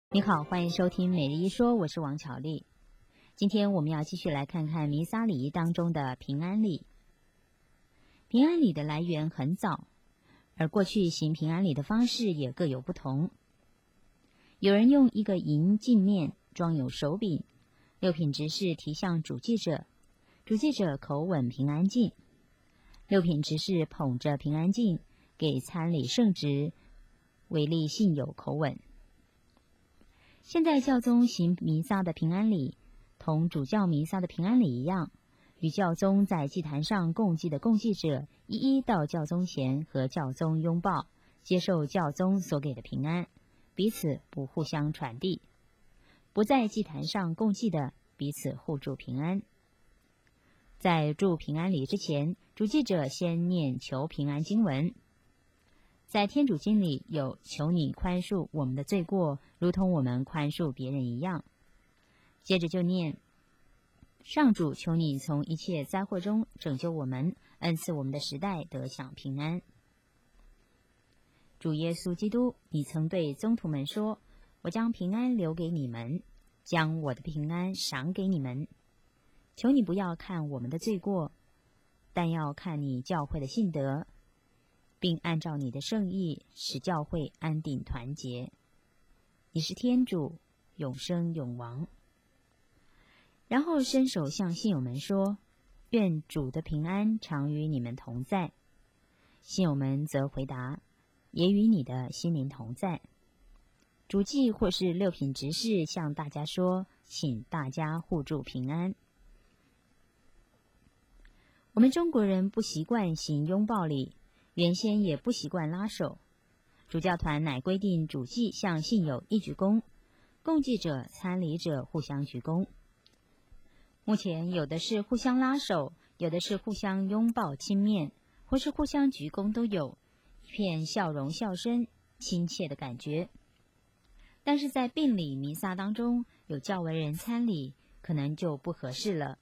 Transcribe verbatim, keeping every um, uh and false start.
你好，欢迎收听每日一说，我是王巧丽。今天我们要继续来看看弥撒礼仪当中的平安礼。平安礼的来源很早，而过去行平安礼的方式也各有不同。有人用一个银镜面装有手饼，六品执事提向主祭者，主祭者口吻平安镜，六品执事捧着平安镜给参礼圣职，为立信友口吻。现在教宗行弥撒的平安礼，同主教弥撒的平安礼一样，与教宗在祭坛上供祭的供祭者一一到教宗前和教宗拥抱，接受教宗所给的平安，彼此不互相传递；不在祭坛上供祭的，彼此互助平安。在祝平安礼之前，主祭者先念求平安经文。在天主经里有求你宽恕我们的罪过，如同我们宽恕别人一样。接着就念上主，求你从一切灾祸中拯救我们，恩赐我们的时代得享平安。主耶稣基督，你曾对宗徒们说，我将平安留给你们，将我的平安赏给你们。求你不要看我们的罪过，但要看你教会的信德，并按照你的圣意使教会安定团结。你是天主，永生永王。然后伸手向信友们说，愿主的平安常与你们同在。信友们则回答，也与你的心灵同在。主祭或是六品执事向大家说，请大家互助平安。我们中国人不习惯行拥抱礼，原先也不习惯拉手，主教团乃规定主祭向信友一鞠躬，供祭者、参礼者互相鞠躬。目前有的是互相拉手，有的是互相拥抱亲面，或是互相鞠躬都有，一片笑容笑声，亲切的感觉。但是在并礼弥撒当中，有较为人参礼，可能就不合适了。